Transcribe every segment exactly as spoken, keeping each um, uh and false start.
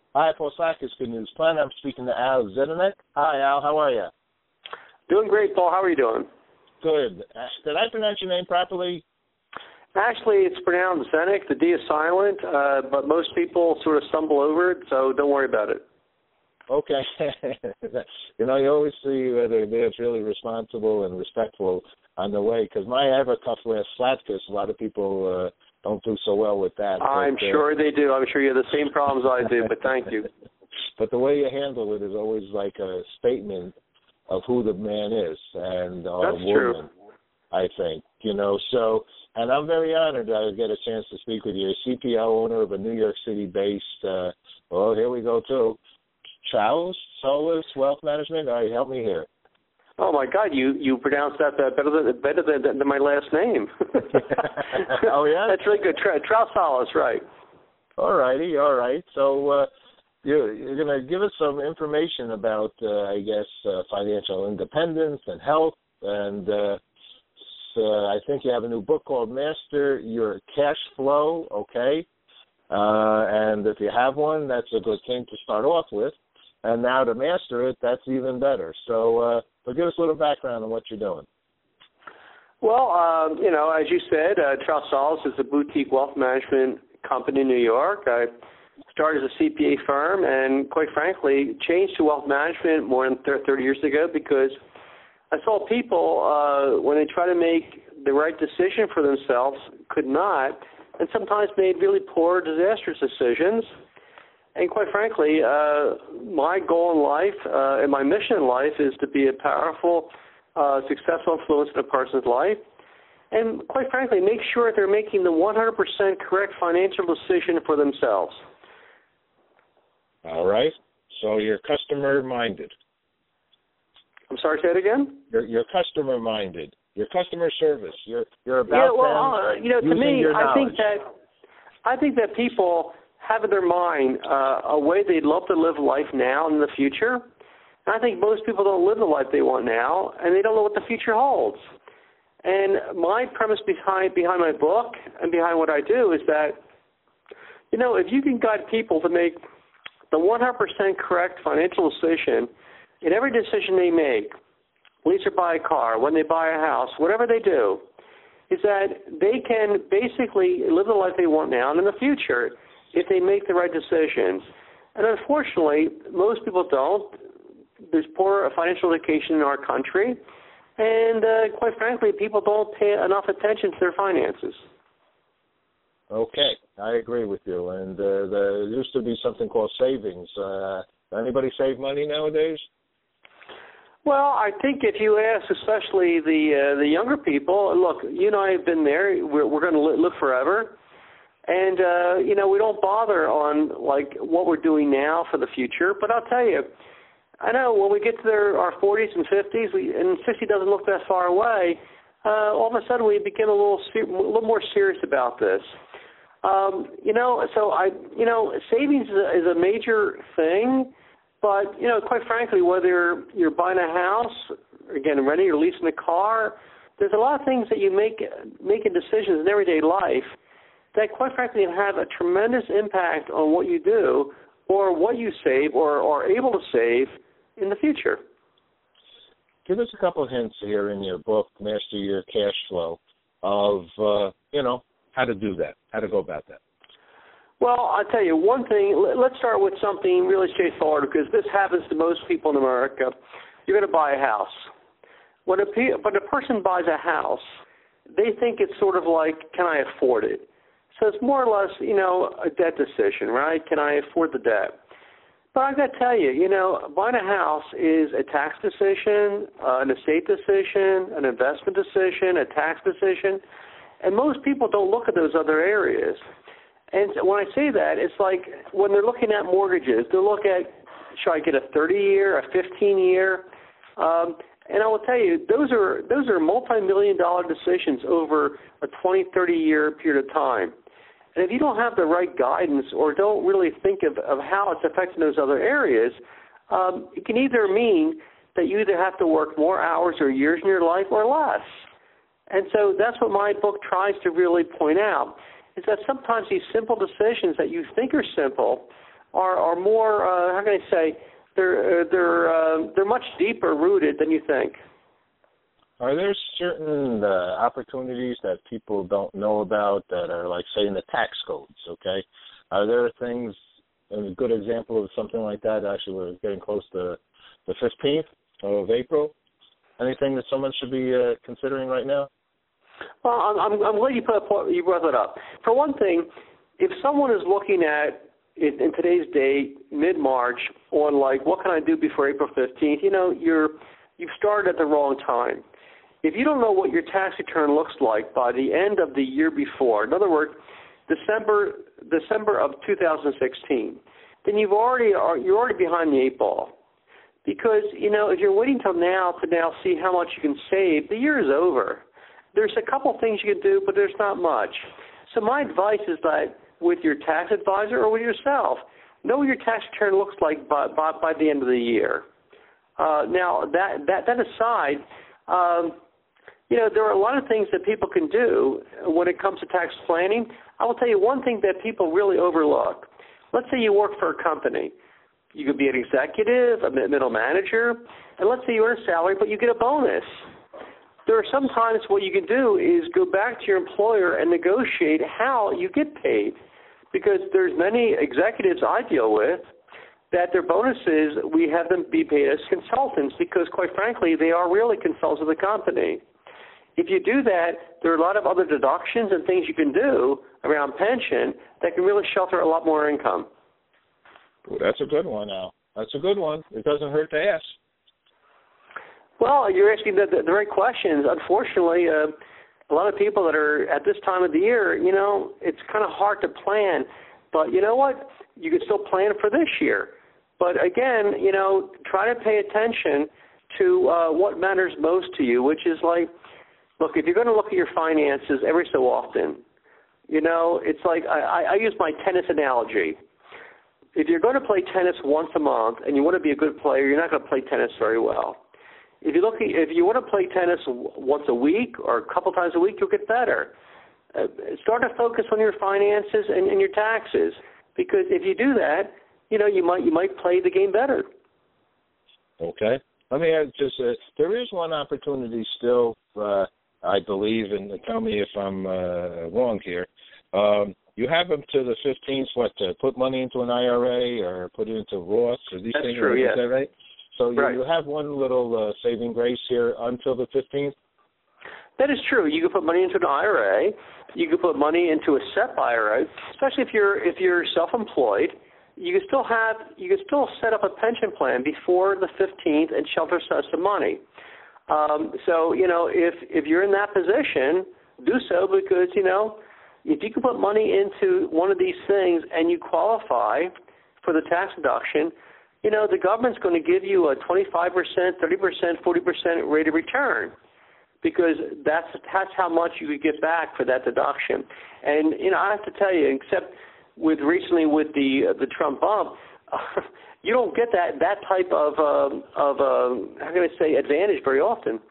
Hi, Paul Sackers, Good News Plan. I'm speaking to Al Zedenek. Hi, Al. How are you? Doing great, Paul. How are you doing? Good. Uh, did I pronounce your name properly? Actually, it's pronounced Zenek. The D is silent, uh, but most people sort of stumble over it, so don't worry about it. Okay. You know, you always see whether they're really responsible and respectful on the way, because my ever cuff wears Slatkus. A lot of people uh, don't do so well with that. I'm but, uh, sure they do. I'm sure you have the same problems I do, but thank you. But the way you handle it is always like a statement of who the man is and uh, That's woman, true. I think. You know, so, and I'm very honored that I get a chance to speak with you. A C P O owner of a New York City-based, uh, well, here we go, too. Charles Solis Wealth Management. All right, help me here. Oh my God, you you pronounced that better than better than, than my last name. Oh yeah, that's really good. Tra- Trausalis, right? All righty, all right. So uh, you're, you're going to give us some information about, uh, I guess, uh, financial independence and health, and uh, so I think you have a new book called Master Your Cash Flow. Okay, uh, and if you have one, that's a good thing to start off with. And now to master it, that's even better. So, uh, but give us a little background on what you're doing. Well, um, you know, as you said, uh, Trausalis is a boutique wealth management company in New York. I started as a C P A firm and, quite frankly, changed to wealth management more than thirty years ago because I saw people, uh, when they try to make the right decision for themselves, could not, and sometimes made really poor, disastrous decisions. And quite frankly, uh, my goal in life uh, and my mission in life is to be a powerful, uh, successful influence in a person's life. And quite frankly, make sure they're making the one hundred percent correct financial decision for themselves. All right. So you're customer-minded. I'm sorry, say it again? You're, you're customer-minded. You're customer service. You're you're about yeah, well, them uh, you know, to me, I think that I think that people have in their mind uh, a way they'd love to live life now and in the future. And I think most people don't live the life they want now, and they don't know what the future holds. And my premise behind behind my book and behind what I do is that, you know, if you can guide people to make the one hundred percent correct financial decision in every decision they make, lease or buy a car, when they buy a house, whatever they do, is that they can basically live the life they want now and in the future if they make the right decisions. And unfortunately, most people don't. There's poor financial education in our country, and uh, quite frankly, people don't pay enough attention to their finances. Okay, I agree with you. And uh, there used to be something called savings. Uh, anybody save money nowadays? Well, I think if you ask, especially the uh, the younger people, look, you and I have been there. We're, we're going to live forever. And, uh, you know, we don't bother on, like, what we're doing now for the future. But I'll tell you, I know when we get to their, our forties and fifties, we, and sixty doesn't look that far away, uh, all of a sudden we become a little ser- a little more serious about this. Um, you know, so I, you know, savings is a, is a major thing. But, you know, quite frankly, whether you're buying a house, again, renting or leasing a car, there's a lot of things that you make making decisions in everyday life that, quite frankly, have a tremendous impact on what you do or what you save or are able to save in the future. Give us a couple of hints here in your book, Master Your Cash Flow, of, uh, you know, how to do that, how to go about that. Well, I'll tell you one thing. Let's start with something really straightforward because this happens to most people in America. You're going to buy a house. When a, when a person buys a house, they think it's sort of like, can I afford it? So it's more or less, you know, a debt decision, right? Can I afford the debt? But I've got to tell you, you know, buying a house is a tax decision, uh, an estate decision, an investment decision, a tax decision, and most people don't look at those other areas. And when I say that, it's like when they're looking at mortgages, they'll look at, should I get a thirty-year, a fifteen-year? Um, and I will tell you, those are those are multi-million dollar decisions over a twenty, thirty-year period of time. And if you don't have the right guidance or don't really think of, of how it's affecting those other areas, um, it can either mean that you either have to work more hours or years in your life or less. And so that's what my book tries to really point out, is that sometimes these simple decisions that you think are simple are are more uh, how can I say they're uh, they're uh, they're much deeper rooted than you think. Are there certain uh, opportunities that people don't know about that are like, say, in the tax codes, okay? Are there things, a good example of something like that, actually we're getting close to the fifteenth of April, anything that someone should be uh, considering right now? Well, I'm, I'm, I'm glad you, put a, you brought that up. For one thing, if someone is looking at, in, in today's date, mid-March, on like, what can I do before April fifteenth, you know, you're, you've started at the wrong time. If you don't know what your tax return looks like by the end of the year before, in other words, December December of two thousand sixteen, then you've already are you're already behind the eight ball. Because, you know, if you're waiting till now to now see how much you can save, the year is over. There's a couple things you can do, but there's not much. So my advice is that with your tax advisor or with yourself, know what your tax return looks like by by, by the end of the year. Uh, now that that that aside. Um, You know, there are a lot of things that people can do when it comes to tax planning. I will tell you one thing that people really overlook. Let's say you work for a company. You could be an executive, a middle manager, and let's say you earn a salary, but you get a bonus. There are some times what you can do is go back to your employer and negotiate how you get paid, because there's many executives I deal with that their bonuses, we have them be paid as consultants because, quite frankly, they are really consultants of the company. If you do that, there are a lot of other deductions and things you can do around pension that can really shelter a lot more income. Well, that's a good one, Al. That's a good one. It doesn't hurt to ask. Well, you're asking the, the, the right questions. Unfortunately, uh, a lot of people that are at this time of the year, you know, it's kind of hard to plan. But you know what? You can still plan for this year. But again, you know, try to pay attention to uh, what matters most to you, which is like, look, if you're going to look at your finances every so often, you know, it's like I, I use my tennis analogy. If you're going to play tennis once a month and you want to be a good player, you're not going to play tennis very well. If you look at, if you want to play tennis once a week or a couple times a week, you'll get better. Uh, start to focus on your finances and, and your taxes, because if you do that, you know, you might you might play the game better. Okay. Let me add just uh, there is one opportunity still. Uh, I believe, and tell me if I'm uh, wrong here. Um, you have them to the fifteenth, what, to put money into an I R A or put it into Roth? Or these That's things, true, yes. Is that right? So you, right. you have one little uh, saving grace here until the fifteenth? That is true. You can put money into an I R A. You can put money into a S E P I R A, especially if you're if you're self-employed. You can still have you can still set up a pension plan before the fifteenth and shelter some money. Um, so, you know, if, if you're in that position, do so, because, you know, if you can put money into one of these things and you qualify for the tax deduction, you know, the government's going to give you a twenty-five percent, thirty percent, forty percent rate of return, because that's, that's how much you could get back for that deduction. And, you know, I have to tell you, except with recently with the, uh, the Trump bump, you don't get that that type of um, of uh, how can I say advantage very often.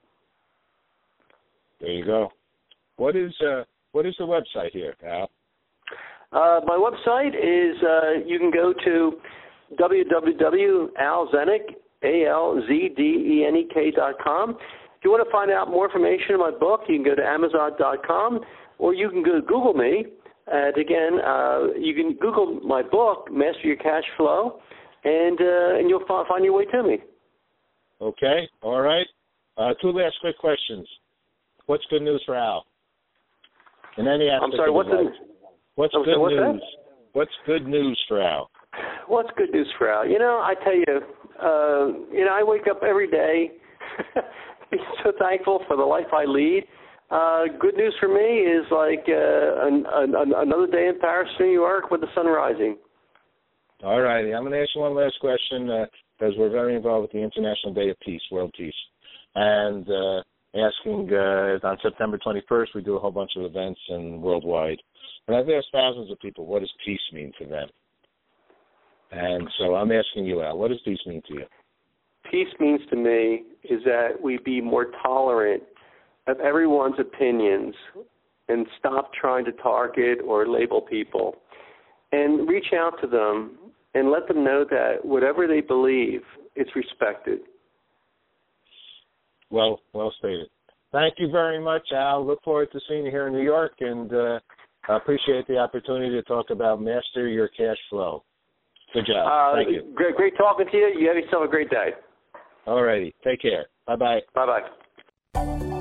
There you go. What is uh, what is the website here, Al? Uh, my website is uh, you can go to w w w dot al zenek, A L Z D E N E K dot com. If you want to find out more information on my book, you can go to amazon dot com, or you can go Google me. And again, uh, you can Google my book, Master Your Cash Flow, and uh, and you'll f- find your way to me. Okay, all right. Uh, two last quick questions. What's good news for Al? In any aspect I'm sorry, of what's his the, life. What's oh, good what's news? That? What's good news for Al? What's good news for Al? You know, I tell you, uh, you know, I wake up every day being so thankful for the life I lead. Uh, good news for me is like uh, an, an, another day in Paris, New York, with the sun rising. All righty. I'm going to ask you one last question uh, because we're very involved with the International Day of Peace, World Peace. And uh, asking uh, on September twenty-first, we do a whole bunch of events and worldwide. And I've asked thousands of people, what does peace mean to them? And so I'm asking you, Al, what does peace mean to you? Peace means to me is that we be more tolerant of everyone's opinions and stop trying to target or label people and reach out to them and let them know that whatever they believe, it's respected. Well, well stated. Thank you very much, Al. Look forward to seeing you here in New York, and uh, I appreciate the opportunity to talk about Master Your Cash Flow. Good job. Uh, Thank you. Great, great talking to you. You have yourself a great day. All righty. Take care. Bye-bye. Bye-bye.